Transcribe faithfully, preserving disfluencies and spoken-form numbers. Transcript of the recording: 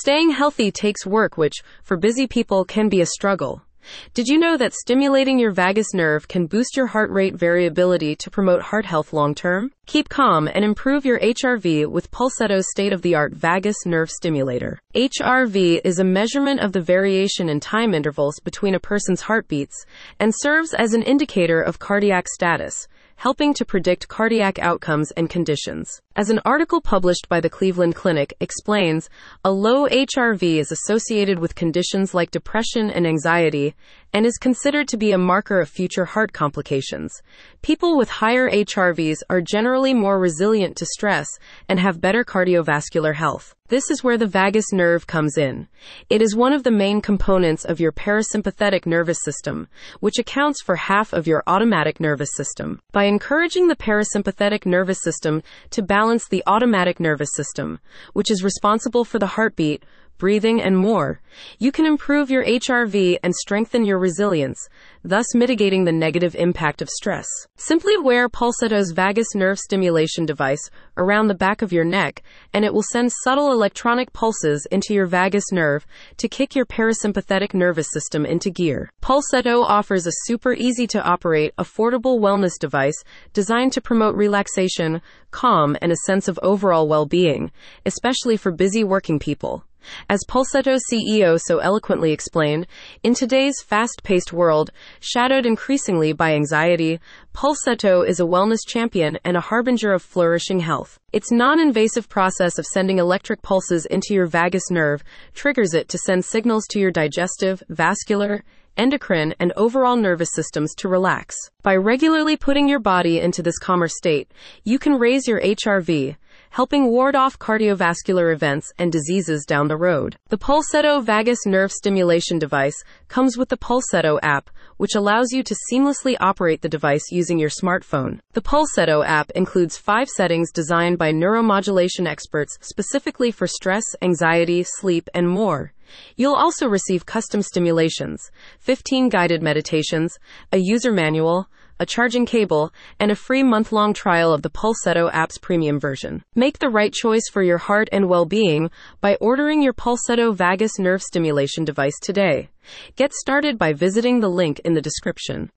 Staying healthy takes work, which, for busy people, can be a struggle. Did you know that stimulating your vagus nerve can boost your heart rate variability to promote heart health long term? Keep calm and improve your H R V with Pulsetto's state-of-the-art vagus nerve stimulator. H R V is a measurement of the variation in time intervals between a person's heartbeats and serves as an indicator of cardiac status, helping to predict cardiac outcomes and conditions. As an article published by the Cleveland Clinic explains, a low H R V is associated with conditions like depression and anxiety and is considered to be a marker of future heart complications. People with higher H R Vs are generally more resilient to stress and have better cardiovascular health. This is where the vagus nerve comes in. It is one of the main components of your parasympathetic nervous system, which accounts for half of your automatic nervous system. By encouraging the parasympathetic nervous system to balance the automatic nervous system, which is responsible for the heartbeat, breathing, and more, you can improve your H R V and strengthen your resilience, thus mitigating the negative impact of stress. Simply wear Pulsetto's vagus nerve stimulation device around the back of your neck, and it will send subtle electronic pulses into your vagus nerve to kick your parasympathetic nervous system into gear. Pulsetto offers a super easy-to-operate, affordable wellness device designed to promote relaxation, calm, and a sense of overall well-being, especially for busy working people. As Pulsetto C E O so eloquently explained, in today's fast-paced world, shadowed increasingly by anxiety, Pulsetto is a wellness champion and a harbinger of flourishing health. Its non-invasive process of sending electric pulses into your vagus nerve triggers it to send signals to your digestive, vascular, endocrine, and overall nervous systems to relax. By regularly putting your body into this calmer state, you can raise your H R V, helping ward off cardiovascular events and diseases down the road. The Pulsetto Vagus Nerve Stimulation device comes with the Pulsetto app, which allows you to seamlessly operate the device using your smartphone. The Pulsetto app includes five settings designed by neuromodulation experts specifically for stress, anxiety, sleep, and more. You'll also receive custom stimulations, fifteen guided meditations, a user manual, a charging cable, and a free month-long trial of the Pulsetto app's premium version. Make the right choice for your heart and well-being by ordering your Pulsetto Vagus Nerve Stimulation device today. Get started by visiting the link in the description.